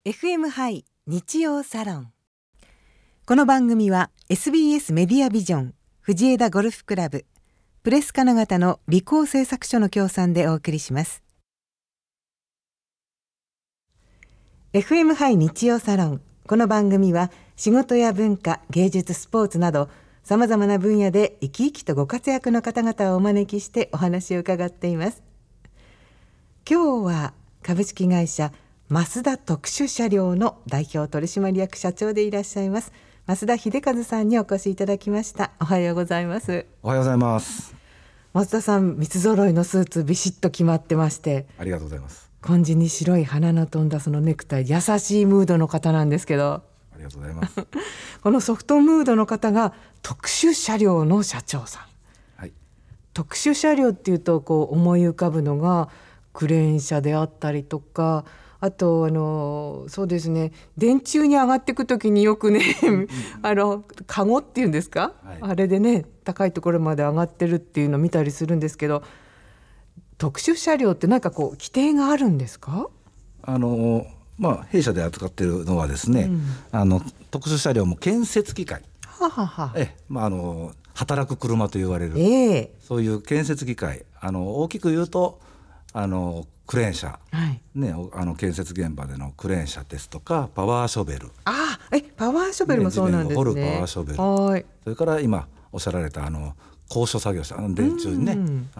FM ハイ日曜サロン。この番組は SBS メディアビジョン、藤枝ゴルフクラブ、プレス金型の理工製作所の協賛でお送りします。FM ハイ日曜サロン。この番組は仕事や文化、芸術、スポーツなどさまざまな分野で生き生きとご活躍の方々をお招きしてお話を伺っています。今日は株式会社増田特殊車両の代表取締役社長でいらっしゃいます増田秀和さんにお越しいただきました。おはようございます。 おはようございます。 増田さん、三つ揃いのスーツビシッと決まってまして、 ありがとうございます。 紺地に白い花の飛んだそのネクタイ、優しいムードの方なんですけど、 ありがとうございますこのソフトムードの方が特殊車両の社長さん、 はい、 特殊車両っていうとこう思い浮かぶのがクレーン車であったりとか、あとそうですね、電柱に上がっていくときによくねカゴっていうんですか、はい、あれでね高いところまで上がってるっていうのを見たりするんですけど、特殊車両って何かこう規定があるんですか？ 弊社で扱っているのはですね、特殊車両も建設機械、働く車と言われる、そういう建設機械、大きく言うとクレーン車、建設現場でのクレーン車ですとかパワーショベル、 パワーショベルもそうなんですね。 地面を掘るパワーショベル、それから今おっしゃられた高所作業車、電柱にね、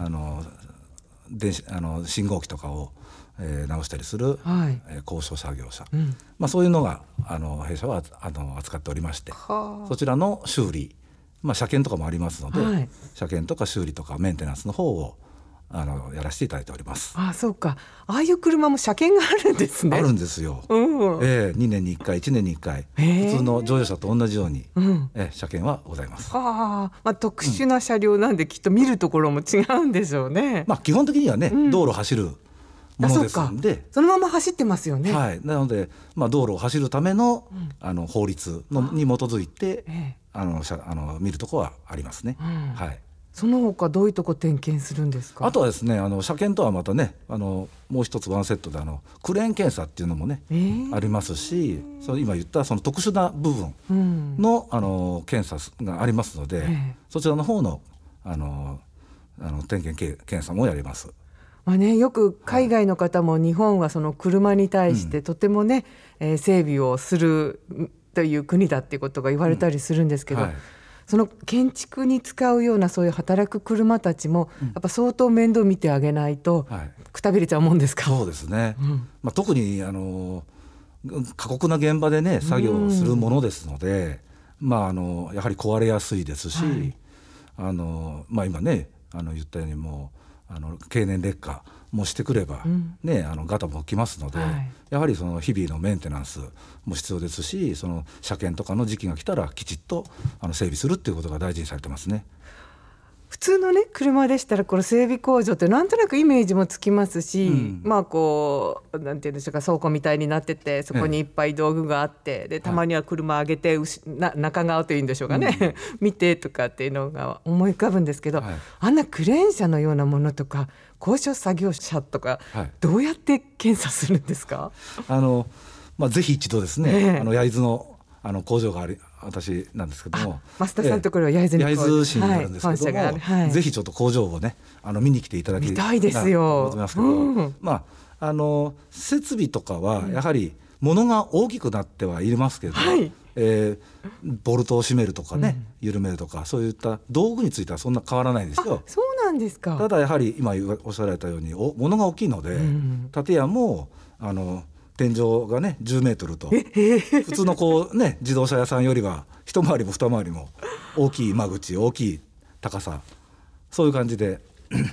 信号機とかを直したりする、高所作業車、そういうのが弊社は扱っておりまして、そちらの修理、車検とかもありますので、車検とか修理とかメンテナンスの方をやらせていただいております。 そうか、ああいう車も車検があるんですね。 あるんですよ、2年に1回1年に1回、普通の乗用車と同じように、車検はございます。 特殊な車両なんで、きっと見るところも違うんでしょうね。 基本的にはね、道路を走るものですので、 そのまま走ってますよね。 なので、道路を走るための、法律に基づいて、見るところはありますね。 その他どういうとこ点検するんですか？ あとはですね、車検とはまたね、もう一つワンセットでクレーン検査っていうのもね、ありますし、今言ったその特殊な部分の、検査がありますので、そちらの方の、点検検査もやります。 よく海外の方も日本はその車に対してとてもね、整備をするという国だっていうことが言われたりするんですけど、その建築に使うようなそういう働く車たちもやっぱ相当面倒見てあげないとくたびれちゃうもんですか？ そうですね、特に過酷な現場でね作業をするものですので、やはり壊れやすいですし、今ね言ったようにもう経年劣化もしてくれば、ガタもきますので、やはりその日々のメンテナンスも必要ですし、その車検とかの時期が来たらきちっと整備するっていうことが大事にされてますね。 普通のね車でしたらこの整備工場ってなんとなくイメージもつきますし、こうなんていうんでしょうか、倉庫みたいになってて、そこにいっぱい道具があって、でたまには車上げて、中側というんでしょうかね、見てとかっていうのが思い浮かぶんですけど、あんなクレーン車のようなものとか高所作業車とか、どうやって検査するんですか？ ぜひ一度ですね、焼津の工場があり私なんですけども、 増田さんのところは焼津市にあるんですけども、ぜひちょっと工場をね見に来ていただきたいですよ。と思いますけど、設備とかはやはり物が大きくなってはいますけど、ボルトを締めるとかね、緩めるとか、そういった道具についてはそんな変わらないですよ。 そうなんですか。 ただやはり今おっしゃられたように物が大きいので、建屋も天井がね10メートルと、普通の自動車屋さんよりは一回りも二回りも大きい間口、大きい高さ、そういう感じで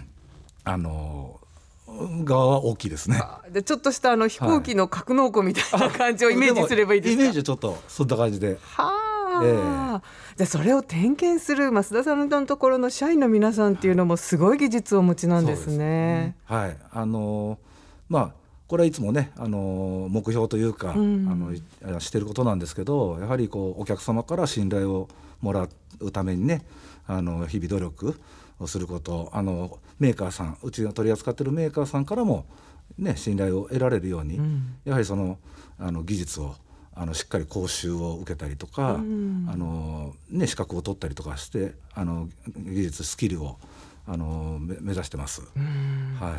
側は大きいですね。 でちょっとした飛行機の格納庫みたいな感じをイメージすればいいですか？ イメージはちょっとそんな感じで。 じゃあそれを点検する増田さんのところの社員の皆さんっていうのもすごい技術をお持ちなんですね。 これはいつもね、目標というか、してることなんですけど、やはりお客様から信頼をもらうためにね、日々努力をすること、メーカーさん、うちが取り扱っているメーカーさんからもね、信頼を得られるように、やはりその技術をしっかり講習を受けたりとか、ね、資格を取ったりとかして技術スキルを目指してます。はい、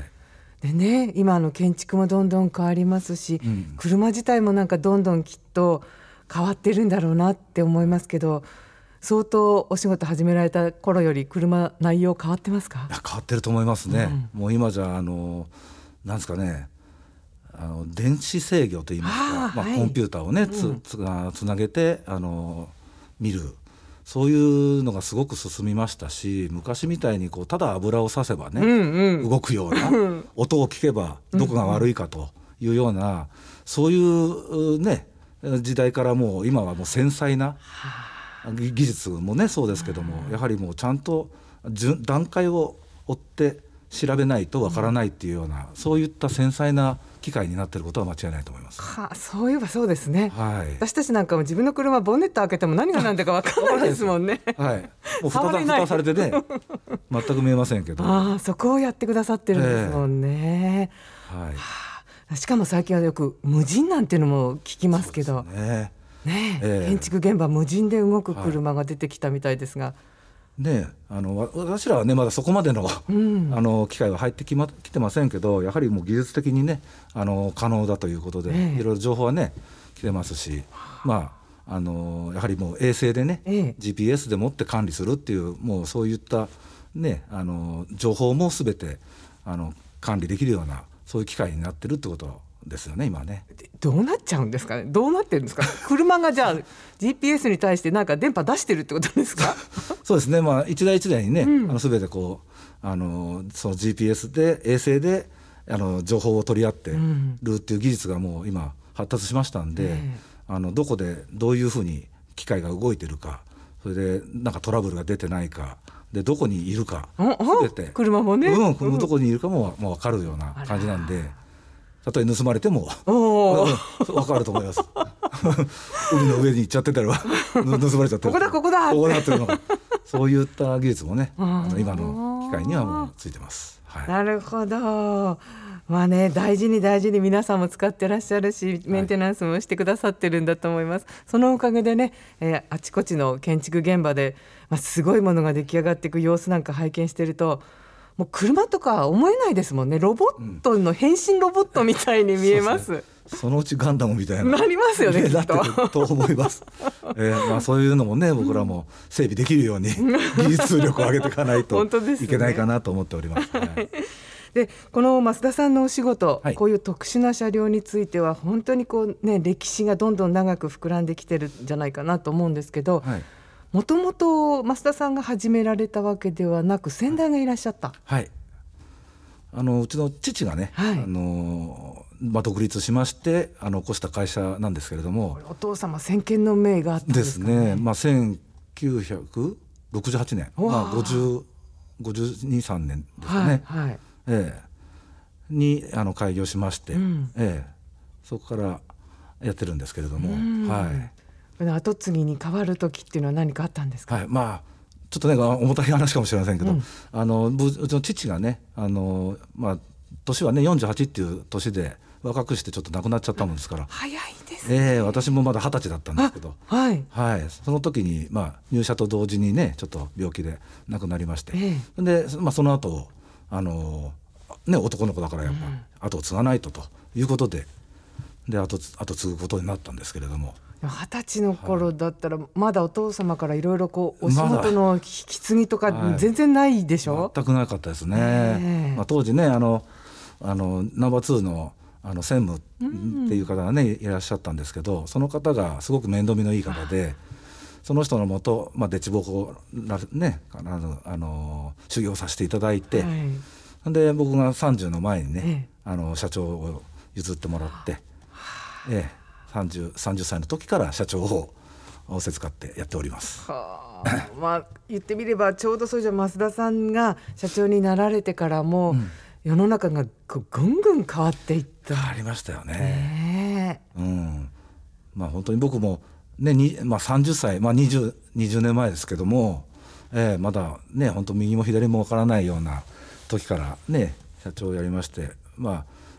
でね、今建築もどんどん変わりますし、車自体もなんかどんどんきっと変わってるんだろうなって思いますけど、相当お仕事始められた頃より車内容変わってますか？ いや変わってると思いますね。もう今じゃなんですかね、電子制御といいますか、コンピューターをねつなげて見る、そういうのがすごく進みましたし、昔みたいにただ油を差せばね、動くような音を聞けばどこが悪いかというような、そういうね時代からもう今はもう繊細な技術もねそうですけども、やはりもうちゃんと段階を追って調べないとわからないっていうような、そういった繊細な機械になっていることは間違いないと思います。 そういえばそうですね、 はい、 私たちなんかも自分の車ボンネット開けても何が何だかわからないですもんね。 はい、もう蓋されてね全く見えませんけど、 そこをやってくださってるんですもんね。しかも最近はよく無人なんていうのも聞きますけど、建築現場無人で動く車が出てきたみたいですが、 私らはねまだそこまでの、機械は入ってきてませんけど、やはりもう技術的にね可能だということで、いろいろ情報はね来てますし、やはりもう衛星でね、GPS でもって管理するっていう、もうそういったね情報も全て管理できるような、そういう機械になってるってことですよね今ね。 どうなっちゃうんですかね。どうなってるんですか車がじゃあ GPS に対してなんか電波出してるってことですか？ そうですね、一台一台にね、全てその GPS で衛星で情報を取り合ってるっていう技術がもう今発達しましたんで、どこでどういうふうに機械が動いてるか、それでなんかトラブルが出てないかで、どこにいるか全て車もね、 どこにいるかも分かるような感じなんで、たとえ盗まれても分かると思います海の上に行っちゃってたら盗まれちゃってる、 ここだってるのがそういった技術もね今の機械にはもうついてます。 なるほど。大事に皆さんも使ってらっしゃるし、メンテナンスもしてくださってるんだと思います。そのおかげでね、あちこちの建築現場で、すごいものが出来上がっていく様子なんか拝見してると、もう車とか思えないですもんね。ロボットの変身ロボットみたいに見えます。 そのうちガンダムみたいななりますよね、 なってると思います。そういうのもね僕らも整備できるように技術力を上げていかないといけないかなと思っております。 でこの増田さんのお仕事、こういう特殊な車両については本当に歴史がどんどん長く膨らんできてるんじゃないかなと思うんですけど、もともと増田さんが始められたわけではなく先代がいらっしゃった。 うちの父がね、独立しまして起こした会社なんですけれども、 お父様先見の明があったんですかね。 ですね、1968年、52、3年ですかね、に開業しまして、そこからやってるんですけれども、 後継ぎに変わる時っていうのは何かあったんですか？ ちょっとね重たい話かもしれませんけど、うちの父がね年はね48っていう年で若くしてちょっと亡くなっちゃったもんですから、 早いですね。 私もまだ20歳だったんですけど、その時に入社と同時にねちょっと病気で亡くなりまして、でその後男の子だからやっぱ後を継がないということで、後継ぐことになったんですけれども、 20歳の頃だったらまだお父様からいろいろお仕事の引き継ぎとか全然ないでしょ？ 全くなかったですね。当時ねナンバー2の専務っていう方がねいらっしゃったんですけど、その方がすごく面倒見のいい方で、その人のもとでちぼこね修行させていただいて、で僕が30の前にね社長を譲ってもらって、30歳の時から社長を仰せつかってやっております。 言ってみればちょうどそうじゃ増田さんが社長になられてからも、世の中がぐんぐん変わっていった。 変わりましたよね。本当に僕も、30歳、20年前ですけども、まだね本当右も左もわからないような時からね社長をやりまして、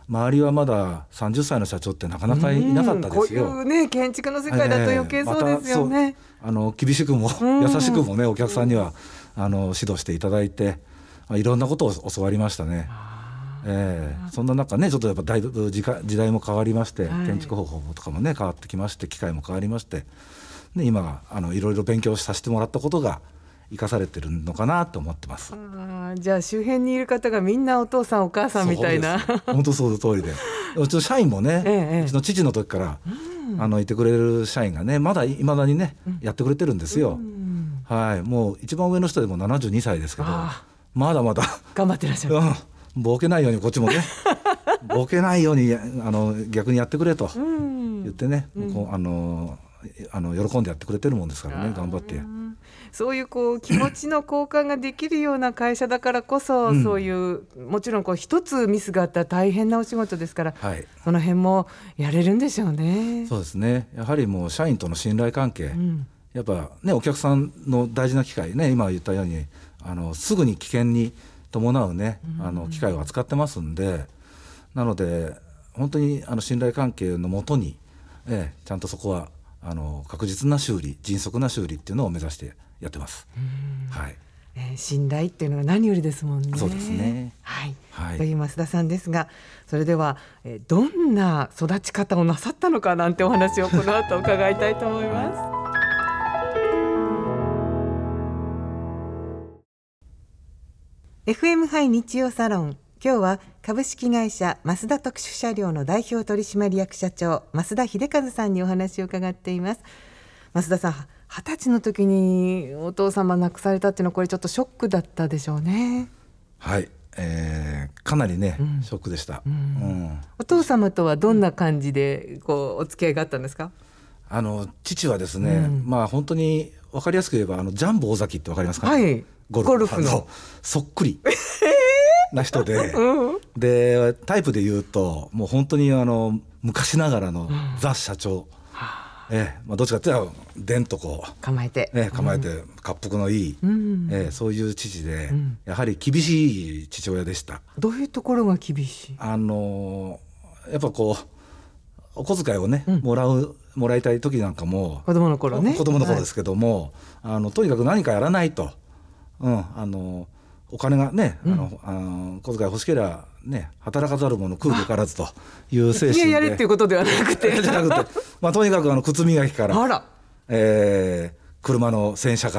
周りはまだ30歳の社長ってなかなかいなかったですよ。 こういうね建築の世界だと余計そうですよね。 厳しくも優しくもねお客さんには指導していただいて、いろんなことを教わりましたね。そんな中ねちょっとやっぱだいぶ時代も変わりまして、建築方法とかもね変わってきまして、機械も変わりまして、で今いろいろ勉強させてもらったことが生かされてるのかなと思ってます。 じゃあ周辺にいる方がみんなお父さんお母さんみたいな。 本当その通りで、うちの社員もね、うちの父の時からいてくれる社員がねまだいまだにね、やってくれてるんですよ。もう一番上の人でも72歳ですけど、まだまだ頑張ってらっしゃる。 ボケないようにこっちもねボケないように逆にやってくれと言ってね、喜んでやってくれてるもんですからね、頑張って。 そういう気持ちの交換ができるような会社だからこそ、そういうもちろん一つミスがあったら大変なお仕事ですから、その辺もやれるんでしょうね。 そうですね。やはりもう社員との信頼関係、やっぱねお客さんの大事な機会ね、今言ったようにすぐに危険に伴うね機械を扱ってますんで、なので本当に信頼関係のもとに、ちゃんとそこは確実な修理、迅速な修理っていうのを目指してやってます。 信頼っていうのが何よりですもんね。 そうですね。 という増田さんですが、それではどんな育ち方をなさったのかなんてお話をこの後伺いたいと思います。FM ハイ日曜サロン、今日は株式会社増田特殊車両の代表取締役社長増田秀和さんにお話を伺っています。増田さん、20歳の時にお父様亡くされたっていうのはこれちょっとショックだったでしょうね。 かなりね、ショックでした。 お父様とはどんな感じでお付き合いがあったんですか？ 父はですね、本当に分かりやすく言えばジャンボ尾崎って分かりますか？ ゴルフのそっくりな人で、でタイプで言うともう本当に昔ながらのザ社長、どっちかっていうとでんと構えて滑腹のいい、そういう父で、やはり厳しい父親でした。 どういうところが厳しい？ やっぱお小遣いをね、もらいたい時なんかも子供の頃ね、 子供の頃ですけども、とにかく何かやらないと、お金がね、小遣い欲しければね、働かざる者食うべからずという精神で、 やれっていうことではなくてじゃなくて、とにかく靴磨きから、車の洗車から、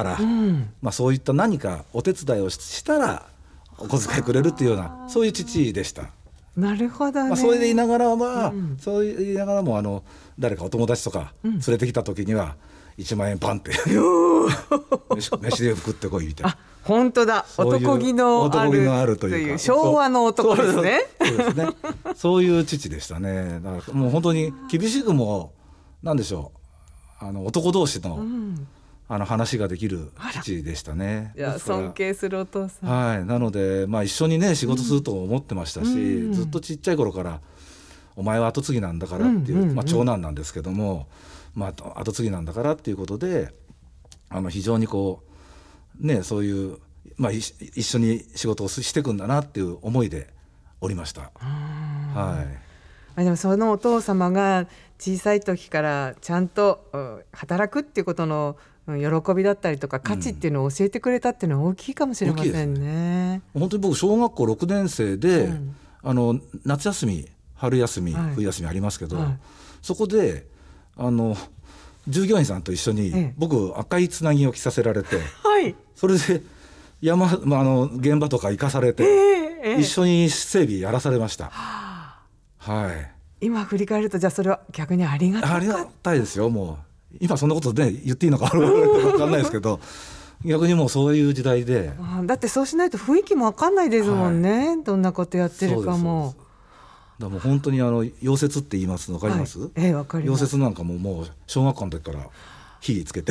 そういった何かお手伝いをしたらお小遣いくれるっていうような、そういう父でした。 なるほどね。 それでいながらそう言いながらも誰かお友達とか連れてきた時には1万円パンって飯で食ってこいみたいな。 本当だ、男気のあるという昭和の男ですね。 そういう父でしたね。だからもう本当に厳しくもなんでしょう、男同士の話ができる父でしたね。 いや尊敬するお父さん。 なので、一緒にね仕事すると思ってましたし、ずっとちっちゃい頃からお前は後継ぎなんだからっていう、長男なんですけども、後継ぎなんだからっていうことで非常にそういう、一緒に仕事をしていくんだなっていう思いでおりました。でもそのお父様が小さい時からちゃんと働くっていうことの喜びだったりとか価値っていうのを教えてくれたっていうのは大きいかもしれませんね。 本当に僕小学校6年生で、夏休み春休み、冬休みありますけど、そこで従業員さんと一緒に、僕赤いつなぎを着させられて、それで現場とか行かされて、一緒に整備やらされました。 今振り返るとじゃあそれは逆にありがたいですよ。もう今そんなことね言っていいのか分かんないですけど逆にもうそういう時代で、 だってそうしないと雰囲気も分かんないですもんね、どんなことやってるかも。 だからもう本当に溶接って言いますの分かります？ 分かります。 溶接なんかもう小学校の時から火つけて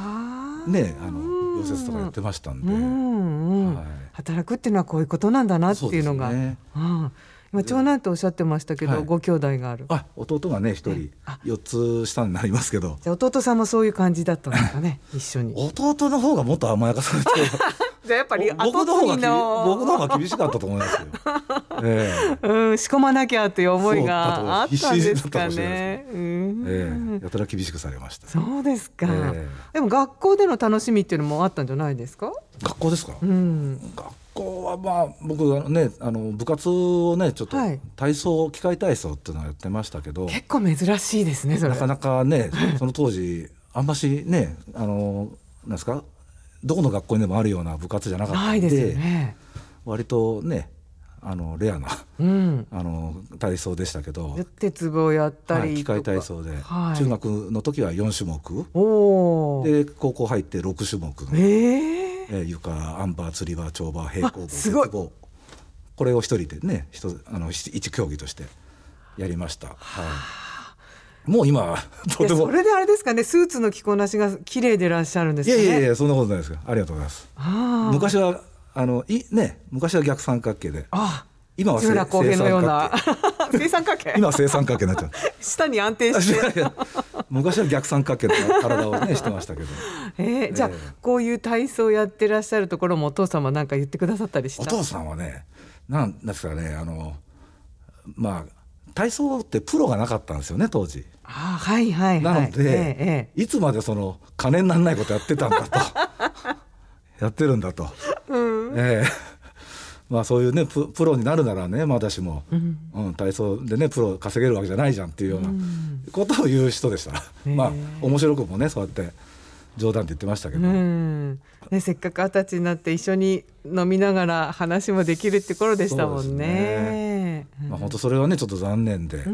溶接とかやってましたんで、 働くっていうのはこういうことなんだなっていうのが。今長男とおっしゃってましたけど、ご兄弟がある。 弟がね1人4つ下になりますけど、 じゃあ弟さんもそういう感じだったんですかね一緒に。 弟の方がもっと甘やかされてじゃあやっぱり僕の方が厳しかったと思いますよ。 仕込まなきゃという思いがあったんですかそうね。 やたら厳しくされました。 そうですか。でも学校での楽しみっていうのもあったんじゃないですか？ 学校ですか？学校はまあ僕はね部活をねちょっと体操、機械体操っていうのをやってましたけど、 結構珍しいですねそれ。 なかなかねその当時あんましねなんですか、どこの学校にでもあるような部活じゃなかったのないですよね。 割とねレアな、体操でしたけど、 鉄棒やったりとか、 機械体操で、中学の時は4種目で高校入って6種目、床、アンバー、つり輪、跳馬、平行棒、鉄棒、これを一人でね一競技としてやりました。もう今とてもそれであれですかね、スーツの着こなしが綺麗でいらっしゃるんですかね。 いやそんなことないですよ。ありがとうございます。昔は昔は逆三角形で、今は正三角形今は正三角形になっちゃう下に安定して昔は逆三角形の体をねしてましたけど、 じゃあこういう体操やってらっしゃるところもお父様なんか言ってくださったりした？ お父さんはね、なんですかね、体操ってプロがなかったんですよね当時。なので、いつまでその金にならないことやってたんだとやってるんだと、そういうねプロになるならね、まだしも、体操でねプロ稼げるわけじゃないじゃんっていうようなことを言う人でした。面白くもねそうやって冗談で言ってましたけど、 せっかく20歳になって一緒に飲みながら話もできるって頃でしたもんね。 本当それはねちょっと残念で、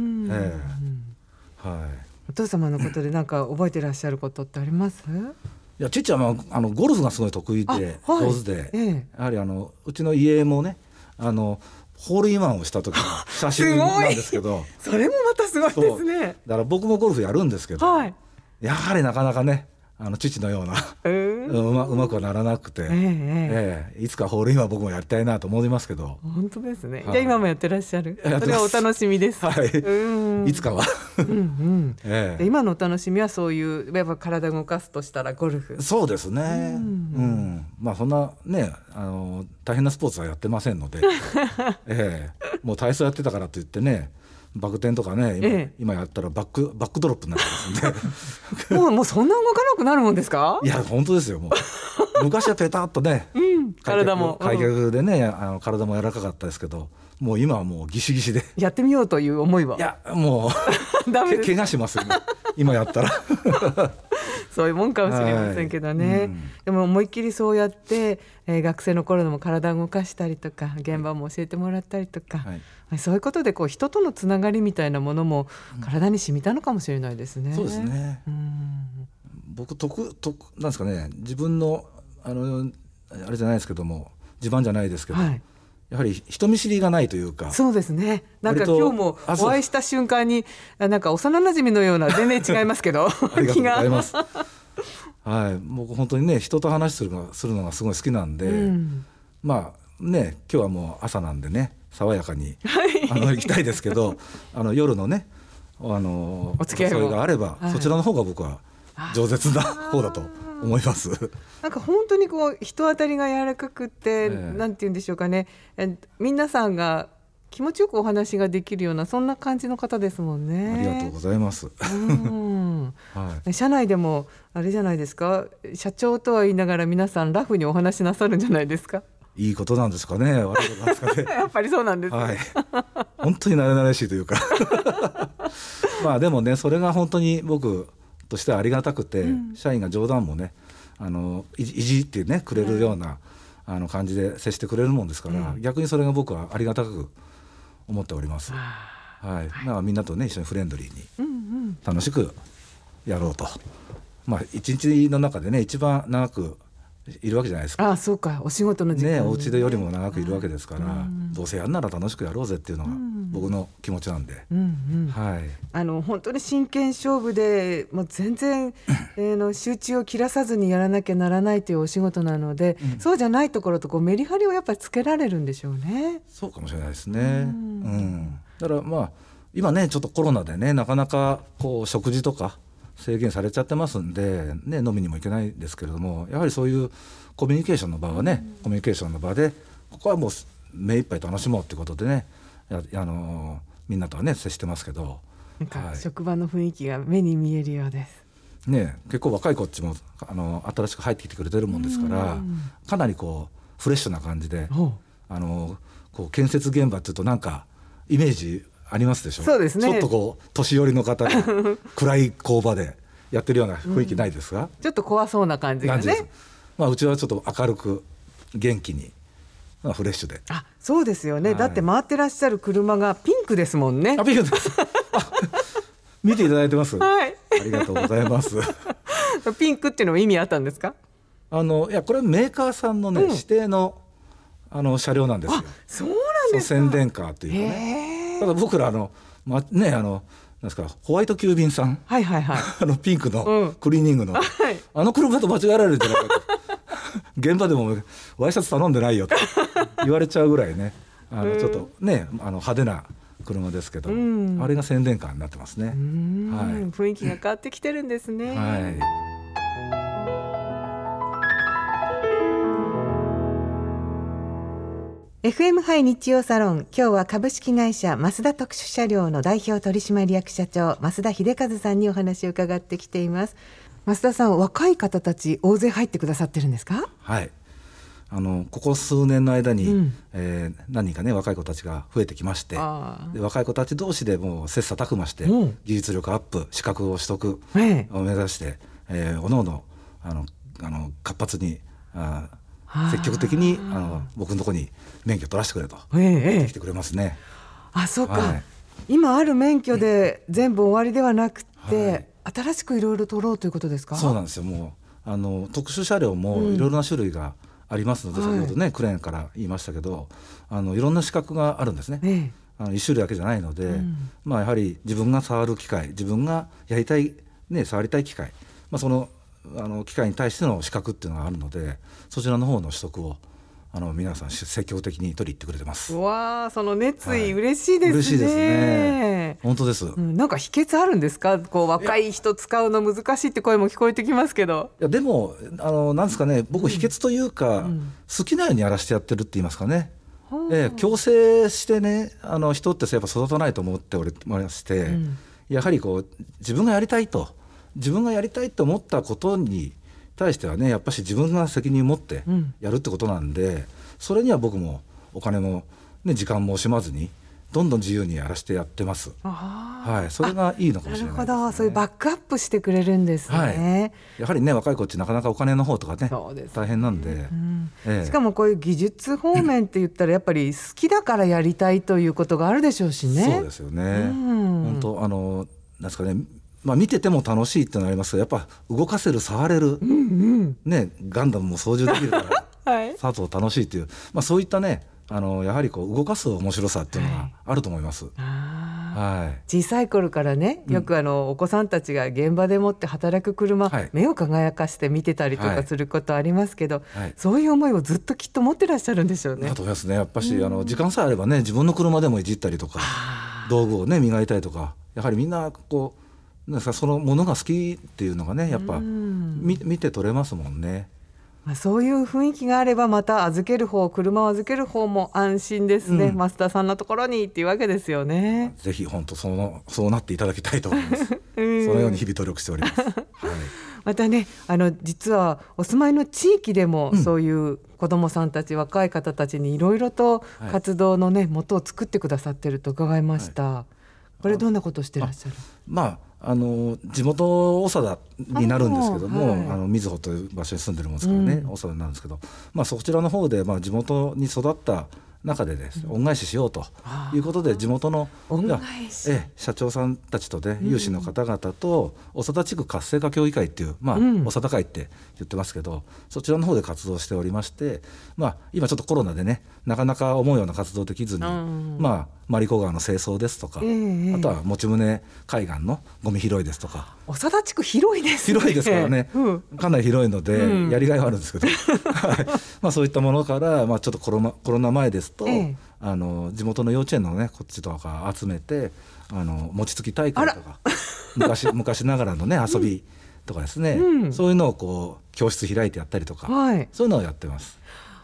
お父様のことで何か覚えてらっしゃることってあります？ いや、父はゴルフがすごい得意で上手で、やはりうちの家もねホールインワンをした時の写真なんですけどそれもまたすごいですね。 だから僕もゴルフやるんですけど、やはりなかなかね父のようなうまくはならなくて、いつかホールインワン僕もやりたいなと思いますけど。 本当ですね。じゃあ今もやってらっしゃる？それはお楽しみです。 いつかは今のお楽しみはそういうやっぱ体を動かすとしたらゴルフ。 そうですね。そんなね大変なスポーツはやってませんのでもう体操やってたからといってねバク転とかね、今やったらバックドロップになってますんでもうそんな動かなくなるもんですか？ いや本当ですよ。もう昔はペタッとね、 体も開脚でね体も柔らかかったですけど、もう今はもうギシギシでやってみようという思いは。 いやもう怪我しますよ今やったらそういうもんかもしれませんけどね、でも思いっきりそうやって、学生の頃でも体を動かしたりとか現場も教えてもらったりとか、そういうことで人とのつながりみたいなものも体に染みたのかもしれないですね。 そうですね。僕なんですかね、自分のあれじゃないですけども自慢じゃないですけど、やはり人見知りがないというか。 そうですね。なんか今日もお会いした瞬間になんか幼馴染のような全然違いますけどありがとうございます僕本当にね人と話するのがすごい好きなんで、今日はもう朝なんでね爽やかに行きたいですけど夜のねお付き合いがあれば、そちらの方が僕は饒舌な方だと思いますなんか本当に人当たりが柔らかくて、なんて言うんでしょうかね、皆さんが気持ちよくお話ができるようなそんな感じの方ですもんね。 ありがとうございます社内でもあれじゃないですか、社長とは言いながら皆さんラフにお話しなさるんじゃないですか？ いいことなんですかね、悪いことなんですかねやっぱりそうなんです、 本当に慣れ慣れしいというかでもねそれが本当に僕としてはありがたくて、社員が冗談もねいじってねくれるような感じで接してくれるもんですから、逆にそれが僕はありがたく思っております。だからみんなとね一緒にフレンドリーに楽しくやろうと、一日の中でね一番長くいるわけじゃないですか。 そうか、お仕事の時間お家でよりも長くいるわけですから、どうせやんなら楽しくやろうぜっていうのが僕の気持ちなんで、 本当に真剣勝負でもう全然集中を切らさずにやらなきゃならないというお仕事なので、そうじゃないところとメリハリをやっぱりつけられるんでしょうね。 そうかもしれないですね。だから今ねちょっとコロナでねなかなか食事とか制限されちゃってますんで、飲みにも行けないですけれども、やはりそういうコミュニケーションの場はね、コミュニケーションの場でここはもう目いっぱい楽しもうということでねみんなとはね接してますけど、 なんか職場の雰囲気が目に見えるようです、 結構若い子っちも新しく入ってきてくれてるもんですから、かなりこうフレッシュな感じで、こう建設現場っていうとなんかイメージありますでしょ。 そうですね。 ちょっとこう年寄りの方が暗い工場でやってるような雰囲気ないですか？ ちょっと怖そうな感じがね。 うちはちょっと明るく元気に、フレッシュで。 そうですよね、だって回ってらっしゃる車がピンクですもんね。 ピンクです見ていただいてます、 はい、 ありがとうございますピンクっていうのも意味あったんですか？ いやこれはメーカーさんのね、指定の車両なんですよ。 そうなんですか。 宣伝カーというかね。ただ僕らなんですか、ホワイト急便さん、ピンクのクリーニングの、車と間違えられるんじゃないかと現場でもワイシャツ頼んでないよって言われちゃうぐらいね、ちょっとね派手な車ですけど、あれが宣伝カーになってますね。 雰囲気が変わってきてるんですね。FM ハイ日曜サロン、今日は株式会社増田特殊車両の代表取締役社長増田秀和さんにお話を伺ってきています。増田さん、若い方たち大勢入ってくださってるんですか？ はい、ここ数年の間に、何人かね若い子たちが増えてきまして、で若い子たち同士でもう切磋琢磨して、技術力アップ、資格を取得を目指して、おのおの活発に積極的に僕のところに免許取らせてくれと言ってきてくれますね。 そうか、今ある免許で全部終わりではなくて、新しくいろいろ取ろうということですか？そうなんですよ。 もう特殊車両もいろいろな種類がありますので、先ほどねクレーンから言いましたけど、いろんな資格があるんですね。一種類だけじゃないので、やはり自分が触る機械、自分がやりたい、触りたい機械、その機械に対しての資格っていうのがあるので、そちらの方の取得を皆さん積極的に取り入ってくれてます。 その熱意、嬉しいですね。 嬉しいですね。本当です。 なんか秘訣あるんですか？こう若い人使うの難しいって声も聞こえてきますけど。 でもなんですかね、僕秘訣というか、好きなようにやらせてやってるって言いますかね。強制してね人ってやっぱ育たないと思っておりまして、やはりこう自分がやりたいと思ったことに対してはね、やっぱし自分が責任を持ってやるってことなんで、それには僕もお金も、時間も惜しまずにどんどん自由にやらせてやってます。それがいいのかもしれないですね。 なるほど、そういうバックアップしてくれるんですね。 やはりね若い子っちなかなかお金の方とかね大変なんで、 しかもこういう技術方面って言ったらやっぱり好きだからやりたいということがあるでしょうしね。 そうですよね。本当なんですかね、見てても楽しいってのがありますけど、やっぱ動かせる、触れる、ガンダムも操縦できるからさぞ楽しいっていう、そういったねやはりこう動かす面白さっていうのがあると思います。 小さい頃からね、よくお子さんたちが現場でもって働く車、目を輝かして見てたりとかすることありますけど、そういう思いをずっときっと持ってらっしゃるんでしょうね。 だと思いますね。やっぱし時間さえあればね、自分の車でもいじったりとか道具をね磨いたりとか、やはりみんなこうそのものが好きっていうのがね、やっぱ見て取れますもんね。 そういう雰囲気があれば、また車を預ける方も安心ですね。増田さんのところにっていうわけですよね。 ぜひ本当そうなっていただきたいと思います。そのように日々努力しております。 またね実はお住まいの地域でも、そういう子どもさんたち、若い方たちにいろいろと活動のね、元を作ってくださってると伺いました。これどんなことをしてらっしゃる？ 地元長田になるんですけども、瑞穂という場所に住んでるもんですからね、長田になるんですけど、そちらの方で地元に育った中でです、恩返ししようということで、地元の社長さんたちと有志の方々と長田地区活性化協議会っていう、長田会って言ってますけど、そちらの方で活動しておりまして、今ちょっとコロナでねなかなか思うような活動できずに、マリコ川の清掃ですとか、あとは持宗海岸のゴミ拾いですとか。 長田地区広いですね。 広いですからね、かなり広いので、やりがいはあるんですけどそういったものから、ちょっとコロナ前ですと、地元の幼稚園のねこっちとか集めて餅つき大会とか昔ながらのね遊びとかですね、そういうのをこう教室開いてやったりとか、そういうのをやってます。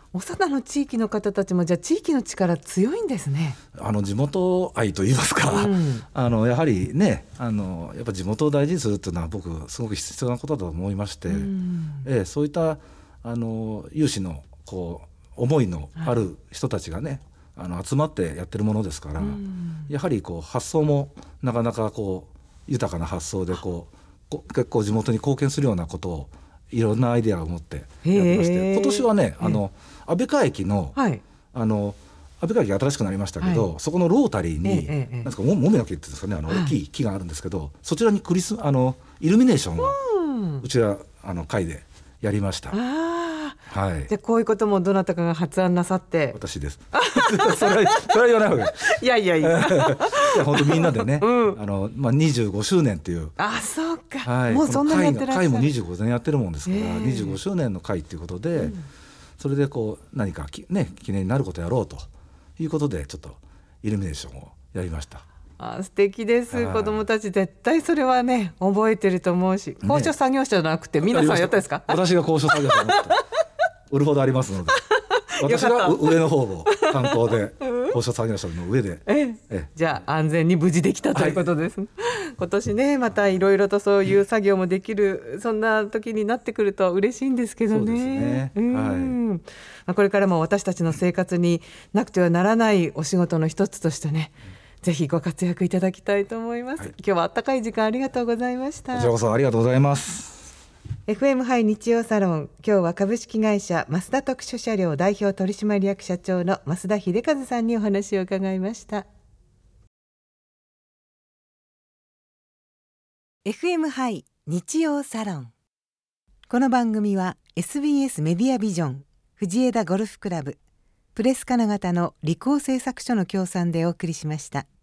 長田の地域の方たちもじゃあ地域の力強いんですね。 地元愛といいますか、やはりねやっぱ地元を大事にするっていうのは僕すごく必要なことだと思いまして、そういった有志の思いのある人たちがね、集まってやってるものですから、やはり発想もなかなか豊かな発想で結構地元に貢献するようなことをいろんなアイデアを持ってやってまして、今年はね安倍川駅の、安倍川駅新しくなりましたけど、そこのロータリーに、なんですかもみの木っていうんですかね、大きい木があるんですけど、そちらにイルミネーションをうちは会でやりました。じゃあこういうこともどなたかが発案なさって。 私ですそれは言わない方がいや本当みんなでね、25周年っていう、 そうか、もうそんなにやってらっしゃる。 会も25年やってるもんですから、25周年の会っていうことで、それで何か記念になることやろうということで、ちょっとイルミネーションをやりました。 素敵です。子どもたち絶対それはね覚えてると思うし、高所作業車じゃなくて皆さんやったんですか？ 私が高所作業車になって売るほどありますので私が上の方を観光で高所作業車の上でじゃあ安全に無事できたということです、今年ねまたいろいろとそういう作業もできる、そんな時になってくると嬉しいんですけどね。これからも私たちの生活になくてはならないお仕事の一つとしてね、ぜひご活躍いただきたいと思います、今日はあったかい時間ありがとうございました。 こちらこそありがとうございます。 FM ハイ日曜サロン、今日は株式会社増田特殊車両代表取締役社長の増田秀和さんにお話を伺いました。 FM ハイ日曜サロン、この番組は SBS メディアビジョン、藤枝ゴルフクラブ、プレス金型の理工製作所の協賛でお送りしました。